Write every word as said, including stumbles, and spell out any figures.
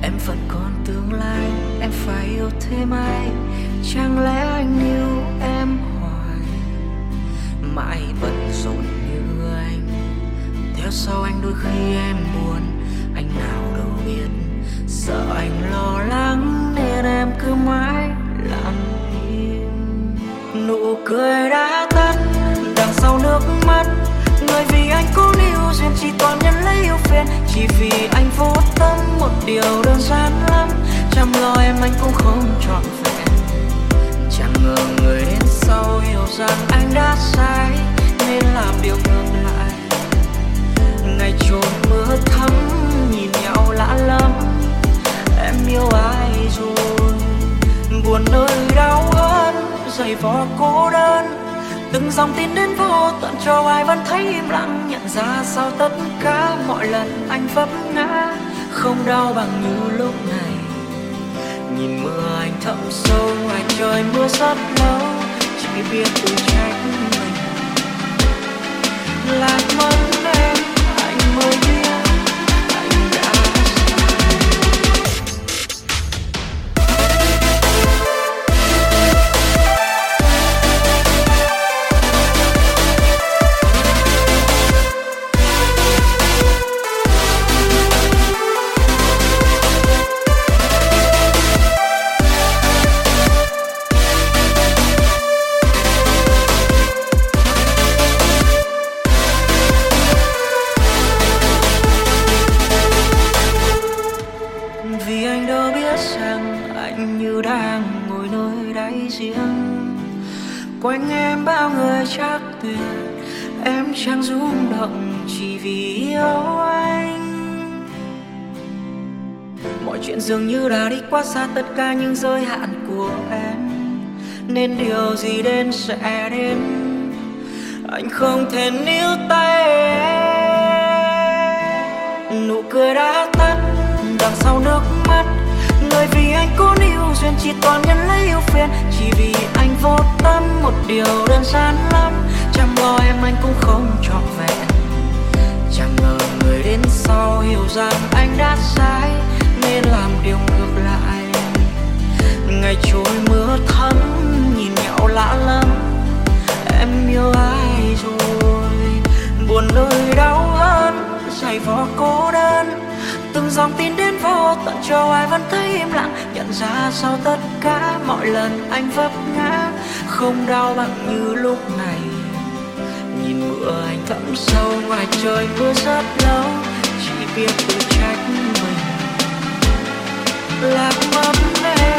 Em vẫn còn tương lai, em phải yêu thêm ai? Chẳng lẽ anh yêu em hoài, mãi bận rộn như anh, theo sau anh đôi khi em buồn. Anh nào đâu biết sợ anh lo lắng nên em cứ mãi lặng im. Nụ cười đã tắt đằng sau nước mắt, người vì anh cố níu duyên chỉ toàn nhân lấy yêu phiền. Chỉ vì anh vô tâm một điều đơn giản lắm, chăm lo em anh cũng không trọn vẹn. Chẳng ngờ người đến sau hiểu rằng anh đã sai nên làm điều ngược lại. Ngày trôi mưa thấm nhìn nhau lạ lắm, em yêu ai rồi? Buồn nơi đau hơn dày vò cô đơn, từng dòng tin đến vô tận cho ai vẫn thấy im lặng. Nhận ra sau tất cả mọi lần anh vấp ngã không đau bằng như lúc này. Nhìn mưa anh thấm sâu ngoài trời mưa rất lâu, chỉ biết tự trách mình. Lạc mất em anh mới biết anh đã quanh em bao người chắc tuyệt, em chẳng rung động chỉ vì yêu anh. Mọi chuyện dường như đã đi quá xa tất cả những giới hạn của em, nên điều gì đến sẽ đến, anh không thể níu tay em. Nụ cười đã tắt đằng sau nước mắt, người vì anh cố níu duyên chỉ toàn nhân lấy yêu phiền. Chỉ vì anh vô tâm một điều đơn giản lắm, chăm lo em anh cũng không trọn vẹn. Chẳng ngờ người đến sau hiểu rằng anh đã sai nên làm điều ngược lại. Ngày trôi mưa thấm nhìn nhau lạ lắm, em yêu ai rồi? Buồn nơi đau hơn dày vò cô đơn, từng dòng tin đến vô tận cho ai vẫn thấy im lặng. Nhận ra sau tất cả mọi lần anh vấp ngã không đau bằng như lúc này. Nhìn mưa anh thấm sâu ngoài trời mưa rất lâu, chỉ biết tự trách mình. Lạc mất em